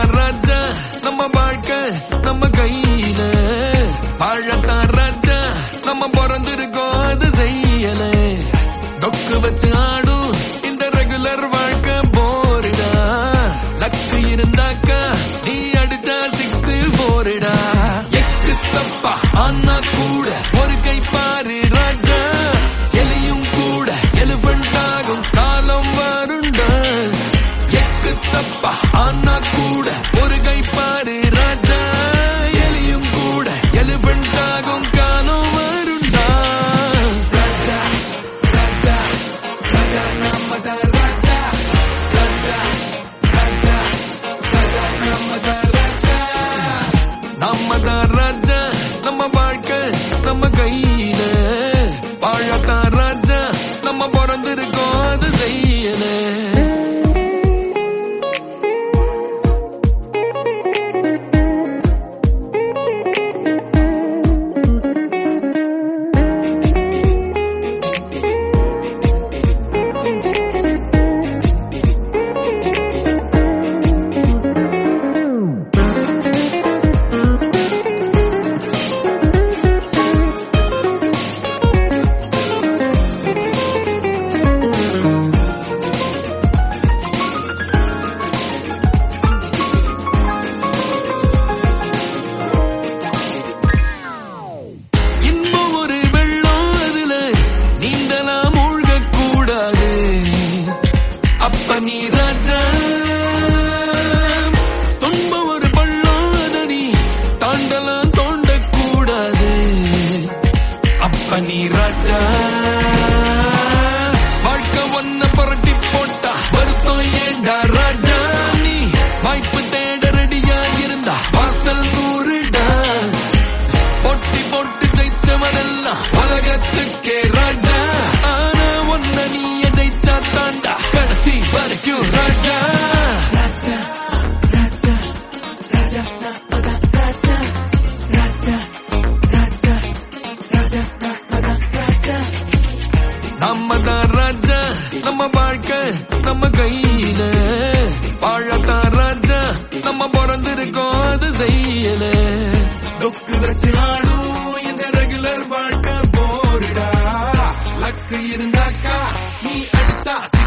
தான் ராஜா நம்ம வாழ்க்கை நம்ம கையில வாழத்தான் ராஜா நம்ம பிறந்திருக்கோம் அது செய்யல டொக்கு வச்சு ஆடும் இந்த ரெகுலர் வாழ்க்கை போரிடா லக்கு இருந்தாக்கா நீ அடிச்சா 6 போரிடா எக்கு தப்பா ஆனா கூட ஒரு கை பாரு ராஜா எலியும் கூட எலிபென்ட் ஆகும் காலம் வருண்டா எக்கு தப்பா ஆனா கூட ஒரு கை பாரு ராஜா எலியும் கூட எலிபென்ட் ஆகும் காலம் வருண்டா ராஜா ராஜா ராஜா நம்மதான் ராஜா ராஜா ராஜா ராஜா நம்மதான் ராஜா நம்மதான் ராஜா நம்ம வாழ்க்கை நம்ம கையில வாழத்தான் ராஜா நம்ம பிறந்திருக்கோம் அது செய்யல நீ ராஜா துன்ப ஒரு பள்ளம் அத நீ தாண்டலாம் தோண்ட கூடாது அப்ப நீ ராஜா வாழ்க்கை ஒன்ன புரட்டி போட்டா வருத்தம் ஏண்டா ராஜா நீ வாய்ப்பு தேட ரெடியா இருந்தா வாசல் நூறுடா போட்டி போட்டு ஜெயிச்சவனெல்லாம் உலகத்துக்கே ராஜா ஆனா ஒன்ன நீய ஜெயிச்சா தாண்டா கடைசி வரைக்கும் ராஜா ராஜா ராஜா ராஜா ராஜா ராஜா ராஜா ராஜா ராஜா நம்மதான் ராஜா நம்ம வாழ்க்கை நம்ம கையில வாழத்தான் ராஜா நம்ம பிறந்திருக்கோம் அது செய்யல டொக்கு வச்சு ஆடும் இந்த ரெகுலர் வாழ்க்கை போரிடா லக்கு இருந்தாக்கா நீ அடிச்சா